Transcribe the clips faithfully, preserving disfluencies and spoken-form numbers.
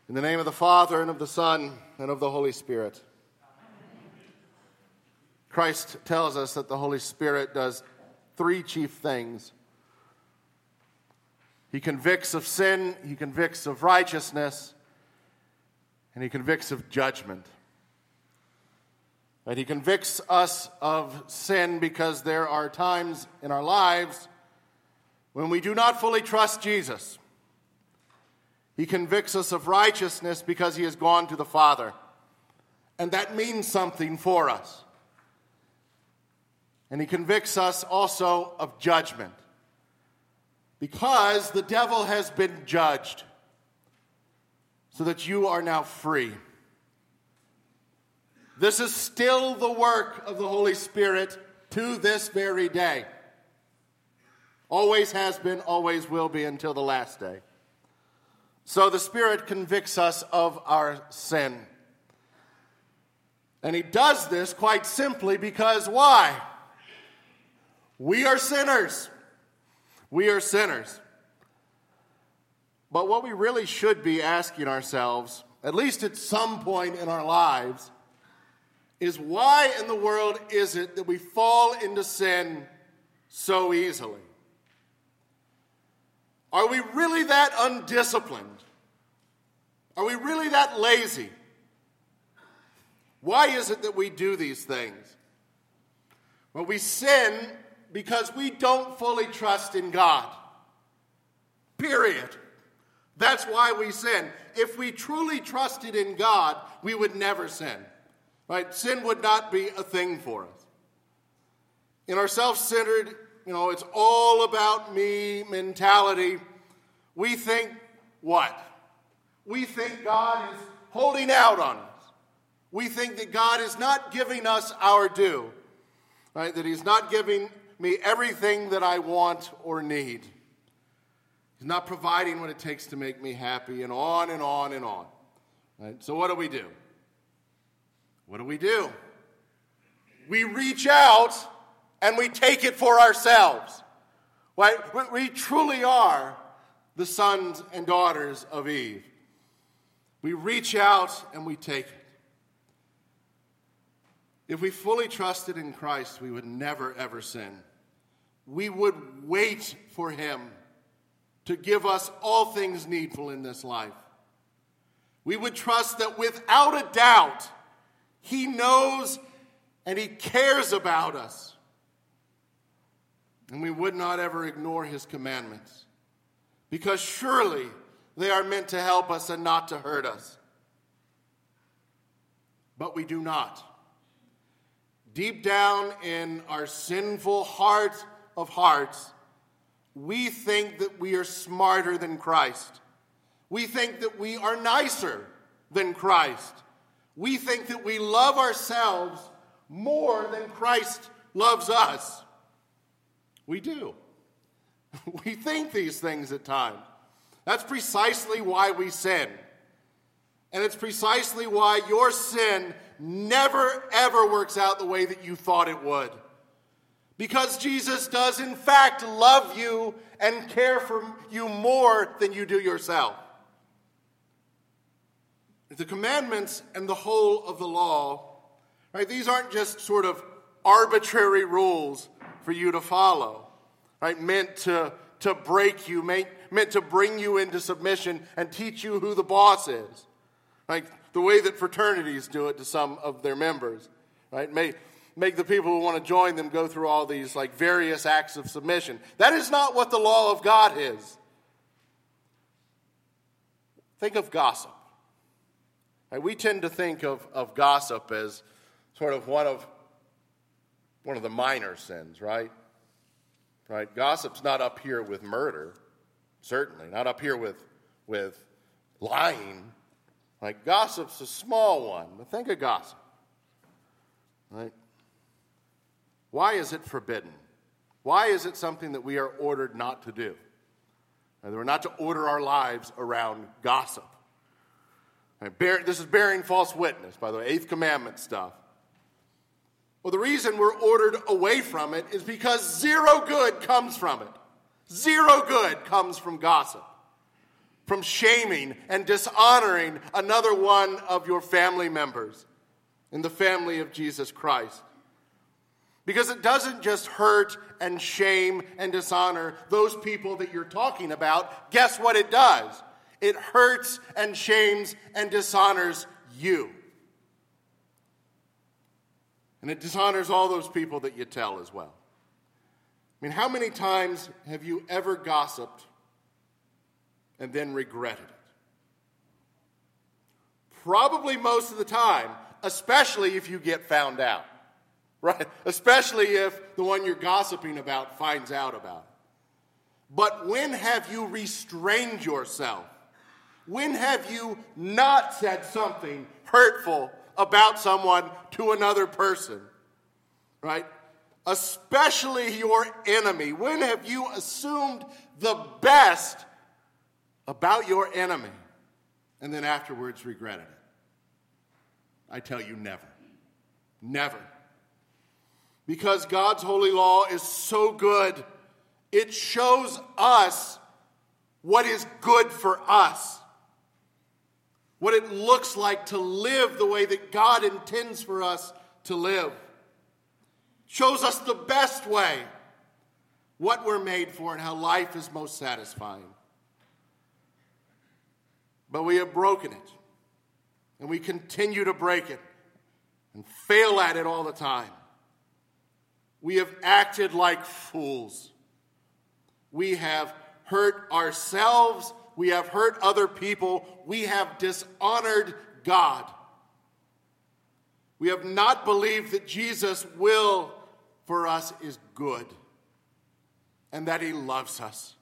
In the name of the Father, and of the Son, and of the Holy Spirit. Christ tells us that the Holy Spirit does three chief things. He convicts of sin, he convicts of righteousness, and he convicts of judgment. And he convicts us of sin because there are times in our lives when we do not fully trust Jesus. He convicts us of righteousness because he has gone to the Father. And that means something for us. And he convicts us also of judgment. Because the devil has been judged. So that you are now free. This is still the work of the Holy Spirit to this very day. Always has been, always will be until the last day. So the Spirit convicts us of our sin. And he does this quite simply because why? We are sinners. We are sinners. But what we really should be asking ourselves, at least at some point in our lives, is why in the world is it that we fall into sin so easily? Are we really that undisciplined? Are we really that lazy? Why is it that we do these things? Well, we sin because we don't fully trust in God. Period. That's why we sin. If we truly trusted in God, we would never sin. Right? Sin would not be a thing for us. In our self-centered, you know, it's all about me mentality, we think what? We think God is holding out on us. We think that God is not giving us our due. Right? That he's not giving me everything that I want or need. He's not providing what it takes to make me happy, and on and on and on. Right? So what do we do? What do we do? We reach out and we take it for ourselves. Right? We truly are the sons and daughters of Eve. We reach out and we take it. If we fully trusted in Christ, we would never, ever sin. We would wait for him to give us all things needful in this life. We would trust that without a doubt, he knows and he cares about us. And we would not ever ignore his commandments. Because surely they are meant to help us and not to hurt us. But we do not. Deep down in our sinful heart of hearts, we think that we are smarter than Christ. We think that we are nicer than Christ. We think that we love ourselves more than Christ loves us. We do. We think these things at times. That's precisely why we sin. And it's precisely why your sin never, ever works out the way that you thought it would. Because Jesus does, in fact, love you and care for you more than you do yourself. The commandments and the whole of the law, right, these aren't just sort of arbitrary rules for you to follow, right, meant to, to break you, meant, meant to bring you into submission and teach you who the boss is. Like the way that fraternities do it to some of their members, right? Make, make the people who want to join them go through all these like various acts of submission. That is not what the law of God is. Think of gossip. Right? We tend to think of, of gossip as sort of one of one of the minor sins, right? Right? Gossip's not up here with murder, certainly. Not up here with, with lying. Like, gossip's a small one, but think of gossip. Right? Why is it forbidden? Why is it something that we are ordered not to do? And we're not to order our lives around gossip. Right? Bear, this is bearing false witness, by the way, eighth commandment stuff. Well, the reason we're ordered away from it is because zero good comes from it. Zero good comes from gossip. from shaming and dishonoring another one of your family members in the family of Jesus Christ. Because it doesn't just hurt and shame and dishonor those people that you're talking about. Guess what it does? It hurts and shames and dishonors you. And it dishonors all those people that you tell as well. I mean, how many times have you ever gossiped and then regretted it? Probably most of the time, especially if you get found out, right? Especially if the one you're gossiping about finds out about it. But when have you restrained yourself? When have you not said something hurtful about someone to another person, right? Especially your enemy. When have you assumed the best about your enemy and then afterwards regretted it? I tell you, never. Never. Because God's holy law is so good, it shows us what is good for us. What it looks like to live the way that God intends for us to live. Shows us the best way, what we're made for and how life is most satisfying. But we have broken it. And we continue to break it and fail at it all the time. We have acted like fools. We have hurt ourselves. We have hurt other people. We have dishonored God. We have not believed that Jesus' will for us is good and that he loves us.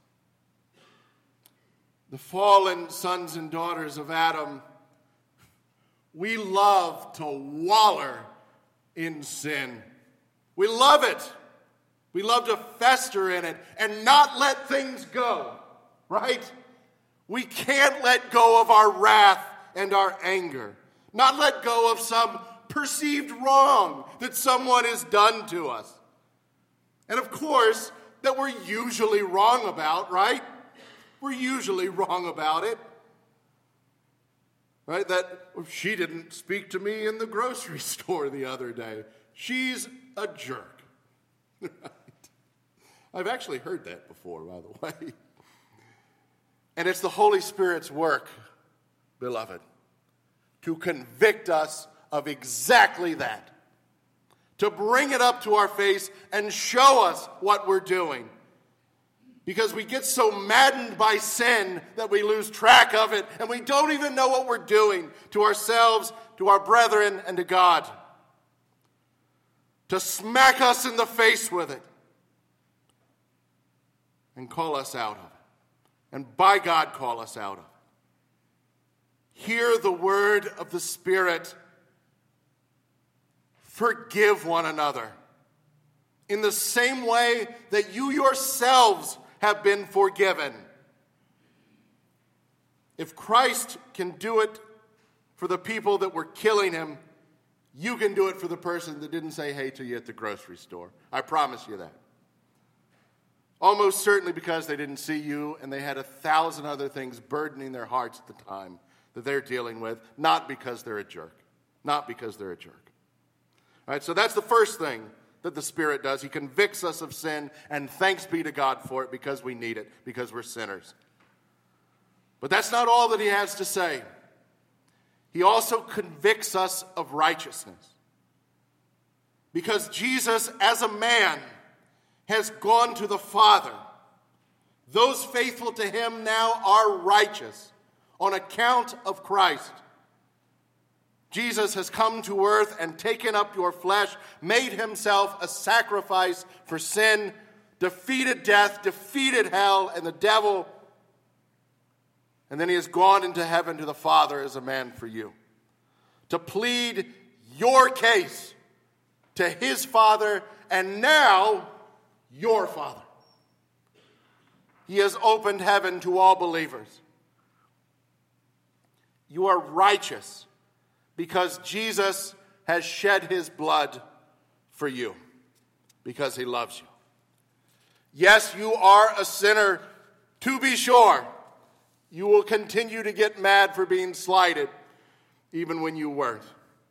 The fallen sons and daughters of Adam, we love to waller in sin. We love it. We love to fester in it and not let things go, right? We can't let go of our wrath and our anger. Not let go of some perceived wrong that someone has done to us. And of course, that we're usually wrong about, right? We're usually wrong about it. Right? That she didn't speak to me in the grocery store the other day. She's a jerk. Right? I've actually heard that before, by the way. And it's the Holy Spirit's work, beloved, to convict us of exactly that. To bring it up to our face and show us what we're doing. Because we get so maddened by sin that we lose track of it and we don't even know what we're doing to ourselves, to our brethren, and to God. To smack us in the face with it and call us out of it. And by God, call us out of it. Hear the word of the Spirit. Forgive one another in the same way that you yourselves have been forgiven. If Christ can do it for the people that were killing him, you can do it for the person that didn't say hey to you at the grocery store. I promise you that. Almost certainly because they didn't see you and they had a thousand other things burdening their hearts at the time that they're dealing with, not because they're a jerk. Not because they're a jerk. All right, so that's the first thing that the Spirit does. He convicts us of sin, and thanks be to God for it because we need it, because we're sinners. But that's not all that he has to say. He also convicts us of righteousness. Because Jesus, as a man, has gone to the Father. Those faithful to him now are righteous on account of Christ. Jesus has come to earth and taken up your flesh, made himself a sacrifice for sin, defeated death, defeated hell and the devil, and then he has gone into heaven to the Father as a man for you, to plead your case to his Father and now your Father. He has opened heaven to all believers. You are righteous because Jesus has shed his blood for you, because he loves you. Yes, you are a sinner, to be sure, You will continue to get mad for being slighted, even when you weren't.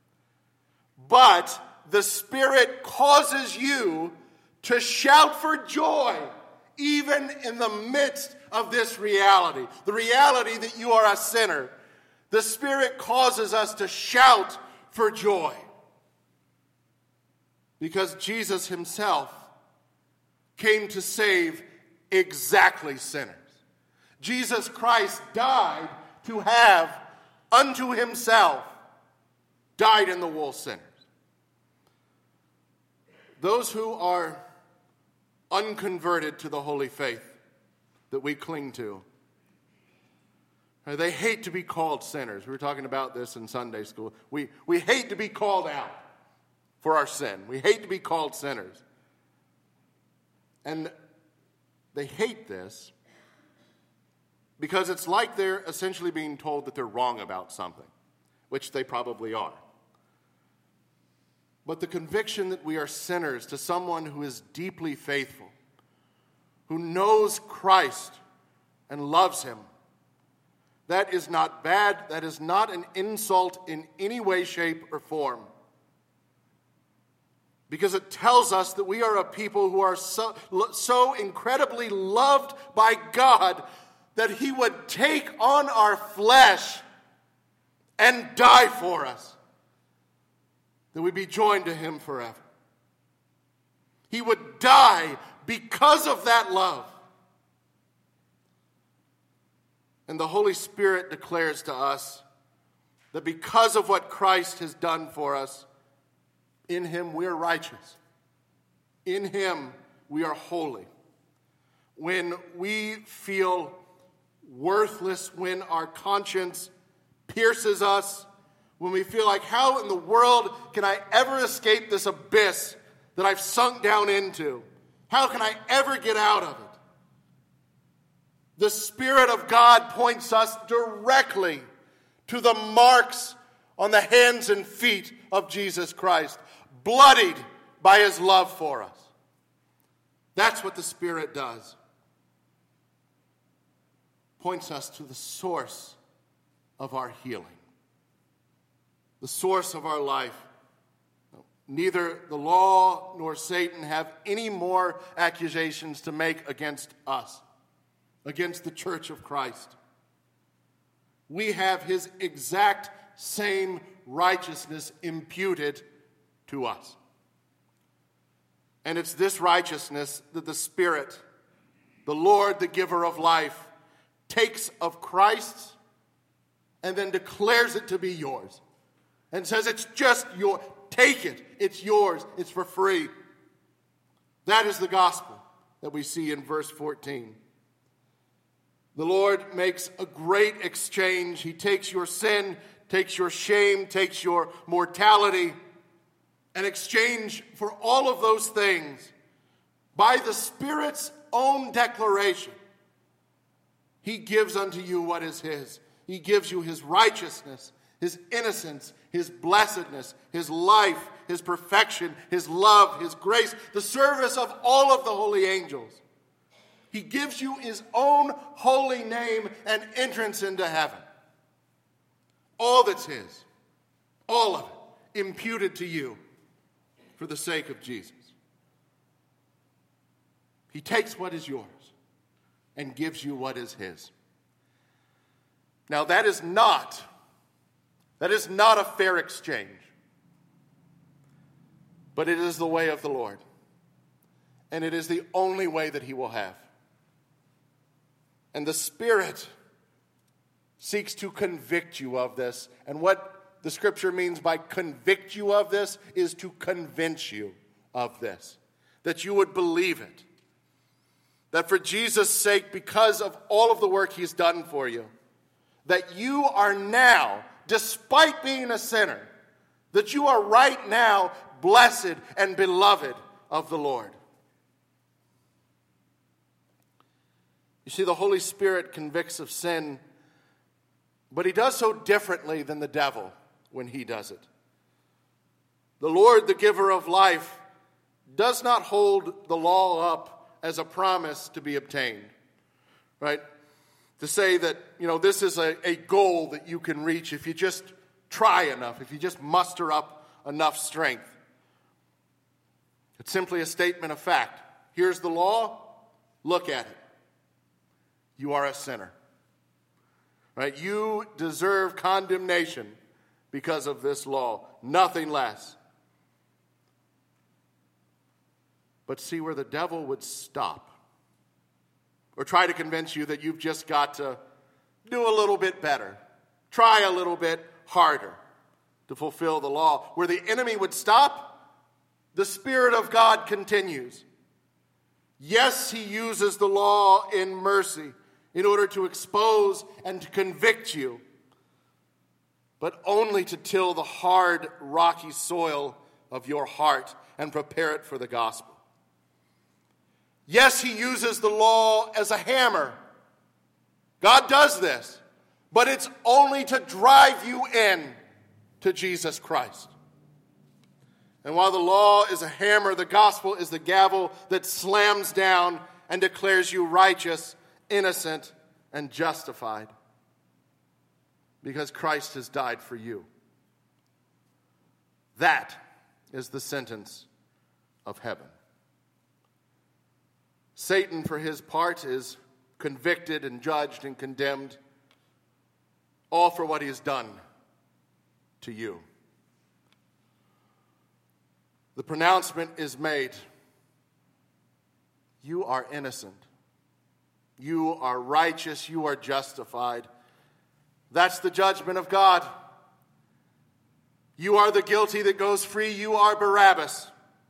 But the Spirit causes you to shout for joy, even in the midst of this reality, the reality that you are a sinner. The Spirit causes us to shout for joy. Because Jesus himself came to save exactly sinners. Jesus Christ died to have unto himself died in the wool sinners. Those who are unconverted to the holy faith that we cling to, they hate to be called sinners. We were talking about this in Sunday school. We, we hate to be called out for our sin. We hate to be called sinners. And they hate this because it's like they're essentially being told that they're wrong about something, which they probably are. But the conviction that we are sinners to someone who is deeply faithful, who knows Christ and loves him, that is not bad. That is not an insult in any way, shape, or form. Because it tells us that we are a people who are so, so incredibly loved by God that he would take on our flesh and die for us, that we be joined to him forever. He would die because of that love. And the Holy Spirit declares to us that because of what Christ has done for us, in him we're righteous. In him we are holy. When we feel worthless, when our conscience pierces us, when we feel like, how in the world can I ever escape this abyss that I've sunk down into? How can I ever get out of it? The Spirit of God points us directly to the marks on the hands and feet of Jesus Christ, bloodied by his love for us. That's what the Spirit does. Points us to the source of our healing, the source of our life. Neither the law nor Satan have any more accusations to make against us, against the church of Christ. We have his exact same righteousness imputed to us. And it's this righteousness that the Spirit, the Lord, the giver of life, takes of Christ's and then declares it to be yours. And says, it's just yours. Take it. It's yours. It's for free. That is the gospel that we see in verse fourteen. The Lord makes a great exchange. He takes your sin, takes your shame, takes your mortality, and exchange for all of those things by the Spirit's own declaration. He gives unto you what is his. He gives you his righteousness, his innocence, his blessedness, his life, his perfection, his love, his grace, the service of all of the holy angels. He gives you his own holy name and entrance into heaven. All that's his, all of it, imputed to you for the sake of Jesus. He takes what is yours and gives you what is his. Now that is not, that is not a fair exchange, but it is the way of the Lord, and it is the only way that he will have. And the Spirit seeks to convict you of this. And what the Scripture means by convict you of this is to convince you of this. That you would believe it. That for Jesus' sake, because of all of the work he's done for you, that you are now, despite being a sinner, that you are right now blessed and beloved of the Lord. You see, the Holy Spirit convicts of sin, but he does so differently than the devil when he does it. The Lord, the giver of life, does not hold the law up as a promise to be obtained, right? to say that, you know, this is a, a goal that you can reach if you just try enough, if you just muster up enough strength. It's simply a statement of fact. Here's the law. Look at it. You are a sinner. Right? You deserve condemnation because of this law. Nothing less. But see where the devil would stop or try to convince you that you've just got to do a little bit better, try a little bit harder to fulfill the law. Where the enemy would stop, the Spirit of God continues. Yes, he uses the law in mercy in order to expose and to convict you, but only to till the hard, rocky soil of your heart and prepare it for the gospel. Yes, he uses the law as a hammer. God does this, but it's only to drive you in to Jesus Christ. And while the law is a hammer, the gospel is the gavel that slams down and declares you righteous, innocent, and justified, because Christ has died for you. That is the sentence of heaven. Satan, for his part, is convicted and judged and condemned, all for what he has done to you. The pronouncement is made. You are innocent. You are righteous. You are justified. That's the judgment of God. You are the guilty that goes free. You are Barabbas.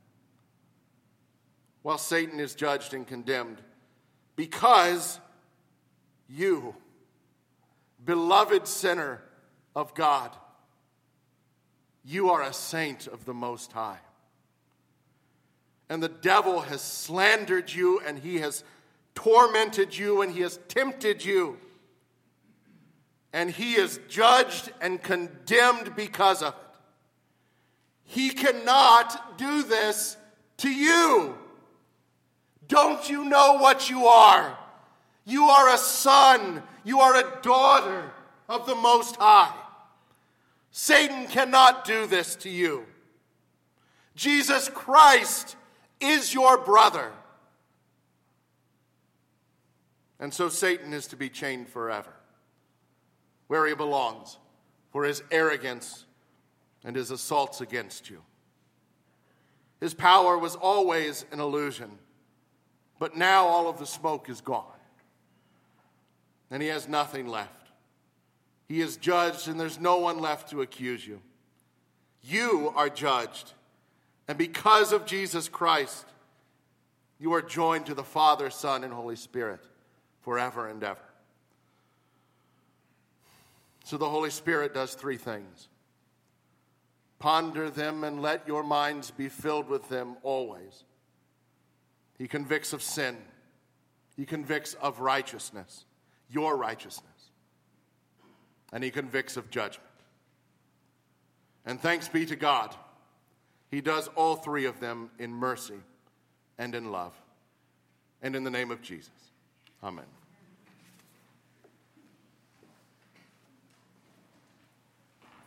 While Satan is judged and condemned, because you, beloved sinner of God, you are a saint of the Most High. And the devil has slandered you, and he has tormented you, and he has tempted you. And he is judged and condemned because of it. He cannot do this to you. Don't you know what you are? You are a son. You are a daughter of the Most High. Satan cannot do this to you. Jesus Christ is your brother. And so Satan is to be chained forever, where he belongs, for his arrogance and his assaults against you. His power was always an illusion. But now all of the smoke is gone. And he has nothing left. He is judged, and there's no one left to accuse you. You are judged. And because of Jesus Christ, you are joined to the Father, Son, and Holy Spirit forever and ever. So the Holy Spirit does three things. Ponder them and let your minds be filled with them always. He convicts of sin. He convicts of righteousness, your righteousness. And he convicts of judgment. And thanks be to God, he does all three of them in mercy and in love. And in the name of Jesus. Amen.